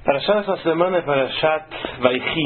Parashat essa semana é Parashat Vaichi.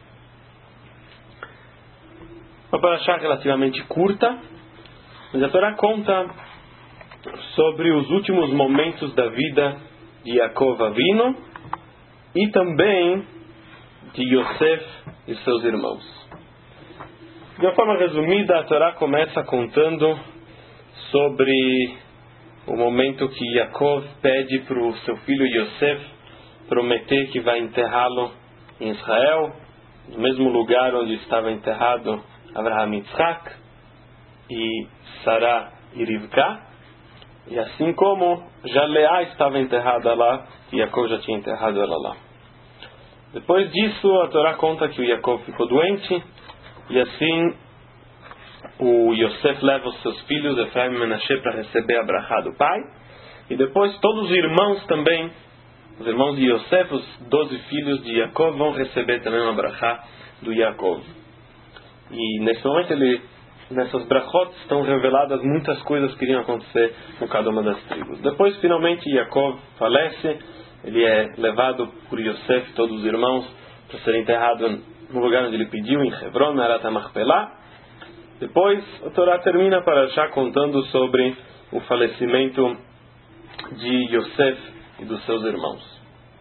Uma Parashat relativamente curta, mas a Torá conta sobre os últimos momentos da vida de Yaakov Avinu e também de Yosef e seus irmãos. De uma forma resumida, a Torá começa contando sobre o momento que Yaakov pede para o seu filho Yosef prometer que vai enterrá-lo em Israel, no mesmo lugar onde estava enterrado Abraham e Yitzhak e Sará e Rivka, e assim como já Leá estava enterrada lá, e Yaakov já tinha enterrado ela lá. Depois disso, a Torá conta que o Yaakov ficou doente, e assim o Yosef leva os seus filhos, Efraim e Menashe, para receber a brachá do pai, e depois todos os irmãos também, os irmãos de Yosef, os 12 filhos de Yaakov, vão receber também uma brachá do Yaakov. E nesse momento, nessas brachot estão reveladas muitas coisas que iriam acontecer com cada uma das tribos. Depois, finalmente, Yaakov falece, ele é levado por Yosef e todos os irmãos para ser enterrado no lugar onde ele pediu, em Hebron, Merat HaMachpelah. Depois, a Torá termina para já contando sobre o falecimento de Yosef e dos seus irmãos.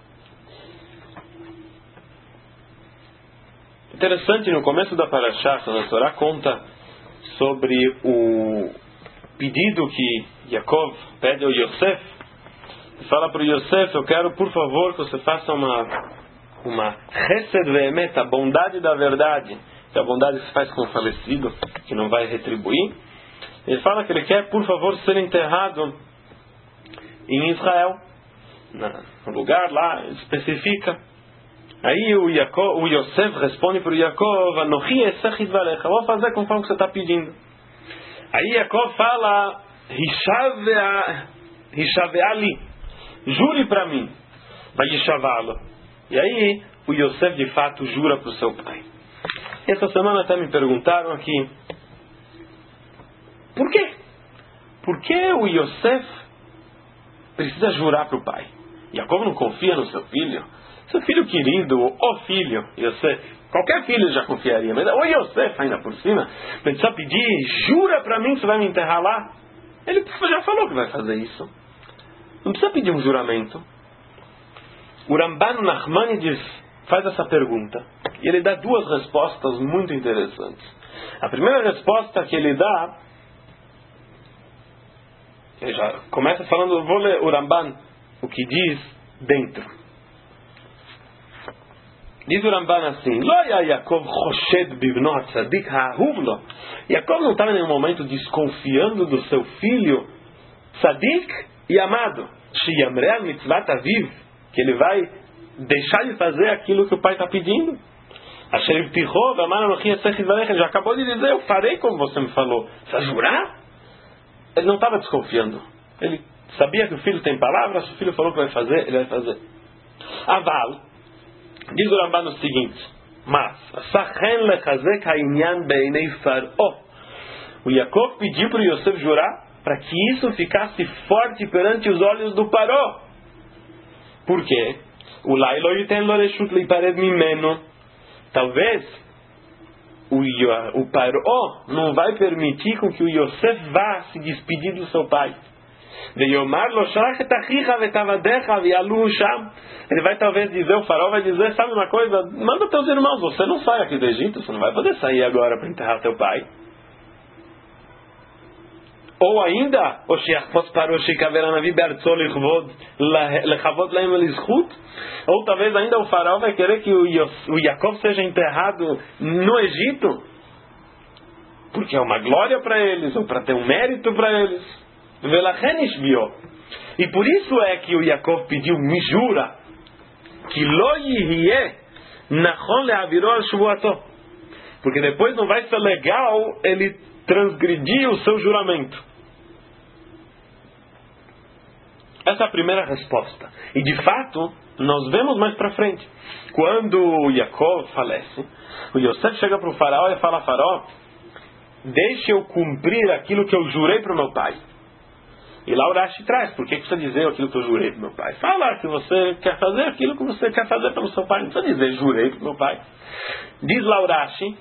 Interessante, no começo da Parashá, quando a Torá conta sobre o pedido que Yaakov pede ao Yosef, ele fala para o Yosef: eu quero, por favor, que você faça uma chesed ve'emet, a bondade da verdade, que é a bondade que se faz com o falecido, que não vai retribuir. Ele fala que ele quer, por favor, ser enterrado em Israel, no lugar lá, especifica. Aí o Yosef responde para o Yaakov: Anochi esech idvarecha, vou fazer conforme que você está pedindo. Aí Yaakov fala: Hishaveali, jure para mim. Vai Yishavalo. E aí o Yosef de fato jura para o seu pai. Essa semana até me perguntaram aqui: por quê? Por que o Yosef precisa jurar para o pai? Yaakov não confia no seu filho? Seu filho querido, o filho, Yosef, qualquer filho já confiaria, mas o Yosef ainda por cima, mas só pedir: jura para mim que você vai me enterrar lá? Ele já falou que vai fazer isso. Não precisa pedir um juramento. O Ramban Nachmanides faz essa pergunta e ele dá duas respostas muito interessantes. A primeira resposta que ele dá, ele já começa falando, eu vou ler o Ramban, o que diz dentro. Diz o Ramban assim: Yaakov choshed bibno hatzadik ha'ahuv lo. Yaakov não estava em nenhum momento desconfiando do seu filho tzadik e amado, sheyamre al mitzvat aviv, que ele vai deixar de fazer aquilo que o pai está pedindo. Ele já acabou de dizer: eu farei como você me falou. Você vai jurar? Ele não estava desconfiando. Ele sabia que o filho tem palavras. Se o filho falou que vai fazer, ele vai fazer. Aval, diz o Ramban o seguinte: mas o Yaakov pediu para o Yosef jurar para que isso ficasse forte perante os olhos do Paró. Por quê? Talvez o Paró não vai permitir com que o Yosef vá se despedir do seu pai. Ele vai talvez dizer, o Faraó vai dizer: sabe uma coisa, manda teus irmãos, você não sai aqui do Egito, você não vai poder sair agora para enterrar teu pai. Ou ainda, ou talvez ainda o Faraó vai querer que o Yaakov seja enterrado no Egito, porque é uma glória para eles, ou para ter um mérito para eles. E por isso é que o Yaakov pediu: me jura que lo yihye nachon le'aviro al shvuato, porque depois não vai ser legal ele transgredir o seu juramento. Essa é a primeira resposta. E de fato, nós vemos mais para frente. Quando o Yaakov falece, o Yosef chega para o Faraó e fala: Faraó, deixe eu cumprir aquilo que eu jurei para o meu pai. E lá o Rashi traz, por que precisa dizer aquilo que eu jurei para meu pai? Fala que você quer fazer aquilo que você quer fazer pelo seu pai. Não precisa dizer, jurei para meu pai. Diz lá o Rashi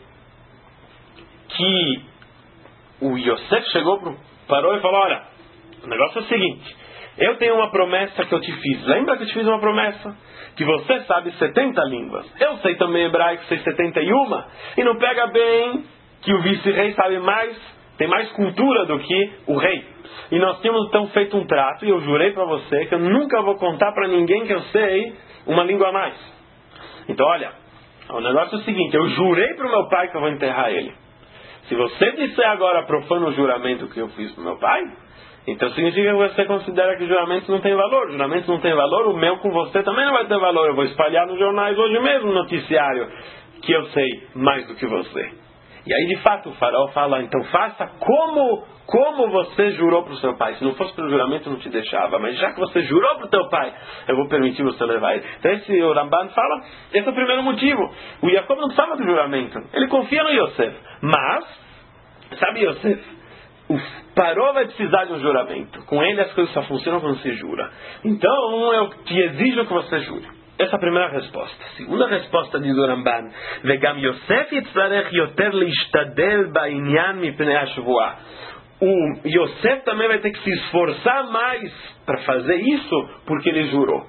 que o Yosef parou e falou, olha, o negócio é o seguinte, eu tenho uma promessa que eu te fiz. Lembra que eu te fiz uma promessa? Que você sabe 70 línguas. Eu sei também hebraico, sei 71. E não pega bem que o vice-rei sabe mais, tem mais cultura do que o rei. E nós tínhamos então feito um trato, e eu jurei para você que eu nunca vou contar para ninguém que eu sei uma língua a mais. Então olha, o negócio é o seguinte, eu jurei para o meu pai que eu vou enterrar ele. Se você disser agora profano o juramento que eu fiz para o meu pai, então significa que você considera que juramentos não tem valor. Juramentos não tem valor, o meu com você também não vai ter valor. Eu vou espalhar nos jornais hoje mesmo no noticiário que eu sei mais do que você. E aí de fato o faraó fala, então faça como você jurou para o seu pai. Se não fosse pelo juramento eu não te deixava, mas já que você jurou para o teu pai, eu vou permitir você levar ele. Então o Ramban fala, esse é o primeiro motivo. O Jacob não precisava do juramento, ele confia no Yosef. Mas, sabe Yosef, o Paró vai precisar de um juramento. Com ele as coisas só funcionam quando se jura. Então eu te exijo que você jure. Essa é a primeira resposta. Segunda resposta diz o Ramban, Vegam Yosef yitzarech yoter leishtadel ba'inyan mipnei hashvuah. O Yosef também vai ter que se esforçar mais para fazer isso, porque ele jurou.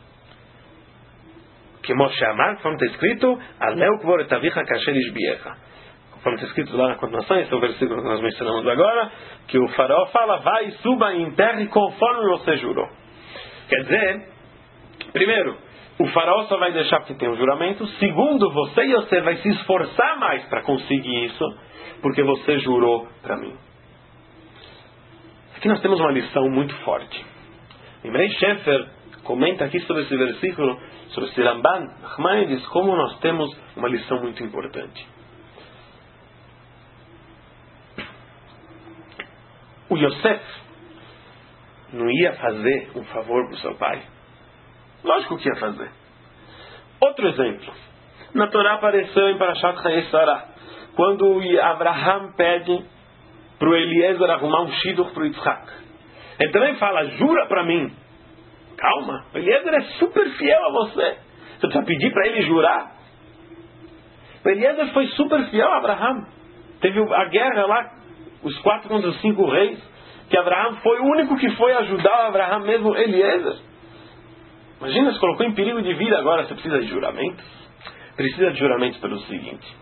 Que Moshe Amar, como está escrito, Aleu kvor et avicha kasher ishbiecha. Como está escrito lá na continuação, esse é o versículo que nós mencionamos agora, que o faraó fala, vai, suba e enterre conforme você jurou. Quer dizer, primeiro, o faraó só vai deixar porque tem um juramento. Segundo, você e você vai se esforçar mais para conseguir isso, porque você jurou para mim. Aqui nós temos uma lição muito forte. Imrei Shefer comenta aqui sobre esse versículo, sobre esse Ramban, Nachman diz como nós temos uma lição muito importante. O Yosef não ia fazer um favor para o seu pai? Lógico que ia fazer. Outro exemplo. Na Torá apareceu em Parashat Chayei Sarah, quando Abraham pede para o Eliezer arrumar um shidduch para o Yitzhak. Ele também fala, jura para mim. Calma, o Eliezer é super fiel a você. Você precisa pedir para ele jurar. O Eliezer foi super fiel a Abraham. Teve a guerra lá, os 4 contra os 5 reis, que Abraham foi o único que foi ajudar Abraham, mesmo Eliezer. Imagina, se colocou em perigo de vida, agora você precisa de juramentos? Precisa de juramentos pelo seguinte.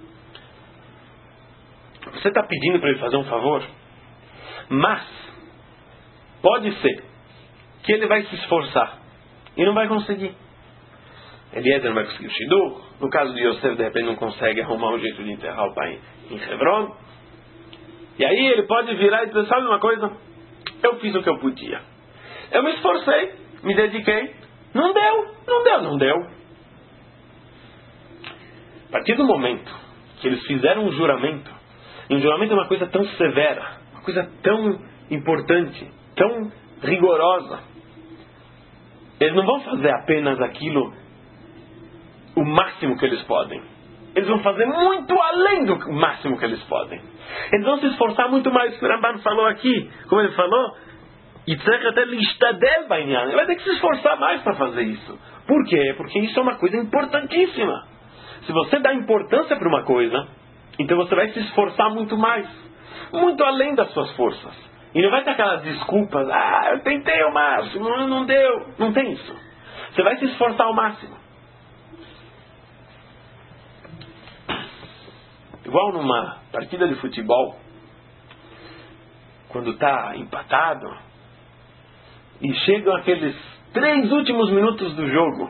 Você está pedindo para ele fazer um favor, mas pode ser que ele vai se esforçar e não vai conseguir. Eliezer não vai conseguir o shidduch. No caso de Yosef, de repente não consegue arrumar um jeito de enterrar o pai em Hebron. E aí ele pode virar e dizer, sabe uma coisa? Eu fiz o que eu podia. Eu me esforcei, me dediquei. Não deu. A partir do momento que eles fizeram um juramento, e um juramento é uma coisa tão severa, uma coisa tão importante, tão rigorosa, eles não vão fazer apenas aquilo, o máximo que eles podem. Eles vão fazer muito além do máximo que eles podem. Eles vão se esforçar muito mais. O Ramban falou aqui, como ele falou, ele vai ter que se esforçar mais para fazer isso. Por quê? Porque isso é uma coisa importantíssima. Se você dá importância para uma coisa, então você vai se esforçar muito mais, muito além das suas forças. E não vai ter aquelas desculpas, eu tentei ao máximo, não deu. Não tem isso. Você vai se esforçar ao máximo. Igual numa partida de futebol, quando está empatado, e chegam aqueles 3 últimos minutos do jogo,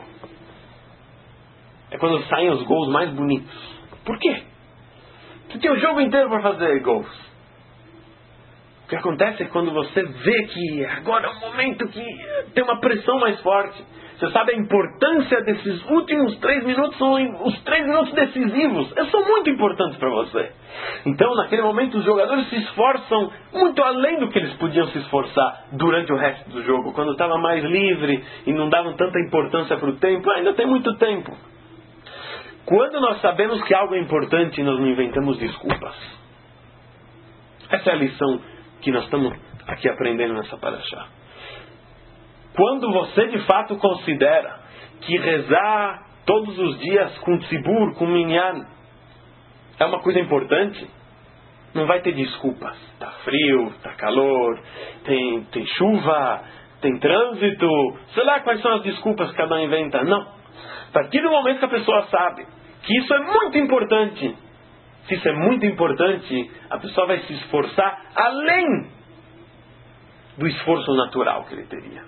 é quando saem os gols mais bonitos. Por quê? Porque o jogo inteiro para fazer gols. O que acontece é que quando você vê que agora é um momento que tem uma pressão mais forte, você sabe a importância desses últimos 3 minutos, são os 3 minutos decisivos. Eles são muito importantes para você. Então, naquele momento, os jogadores se esforçam muito além do que eles podiam se esforçar durante o resto do jogo. Quando estava mais livre e não davam tanta importância para o tempo, ainda tem muito tempo. Quando nós sabemos que algo é importante, nós não inventamos desculpas. Essa é a lição que nós estamos aqui aprendendo nessa parashá. Quando você de fato considera que rezar todos os dias com tzibur, com minyan, é uma coisa importante, não vai ter desculpas. Está frio, está calor, tem chuva, tem trânsito, sei lá quais são as desculpas que cada um inventa. Não. A partir do momento que a pessoa sabe que isso é muito importante, se isso é muito importante, a pessoa vai se esforçar além do esforço natural que ele teria.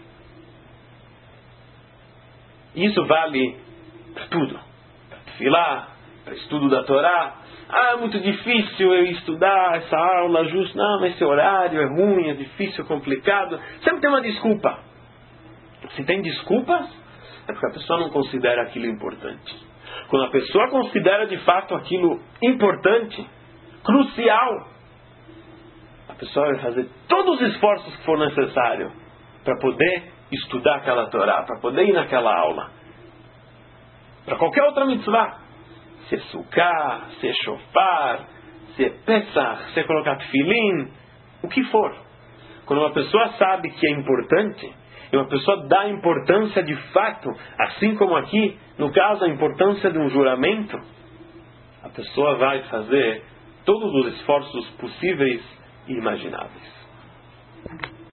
Isso vale para tudo. Para tefilá, para estudo da Torá. É muito difícil eu estudar essa aula justo. Não, esse horário é ruim, é difícil, é complicado. Sempre tem uma desculpa. Se tem desculpas, é porque a pessoa não considera aquilo importante. Quando a pessoa considera de fato aquilo importante, crucial, a pessoa vai fazer todos os esforços que for necessário para poder estudar aquela Torá, para poder ir naquela aula. Para qualquer outra mitzvah. Se é sukkah, se é shofar, se é pesach, se é colocar tefilim, o que for. Quando uma pessoa sabe que é importante, e uma pessoa dá importância de fato, assim como aqui, no caso, a importância de um juramento, a pessoa vai fazer todos os esforços possíveis e imagináveis.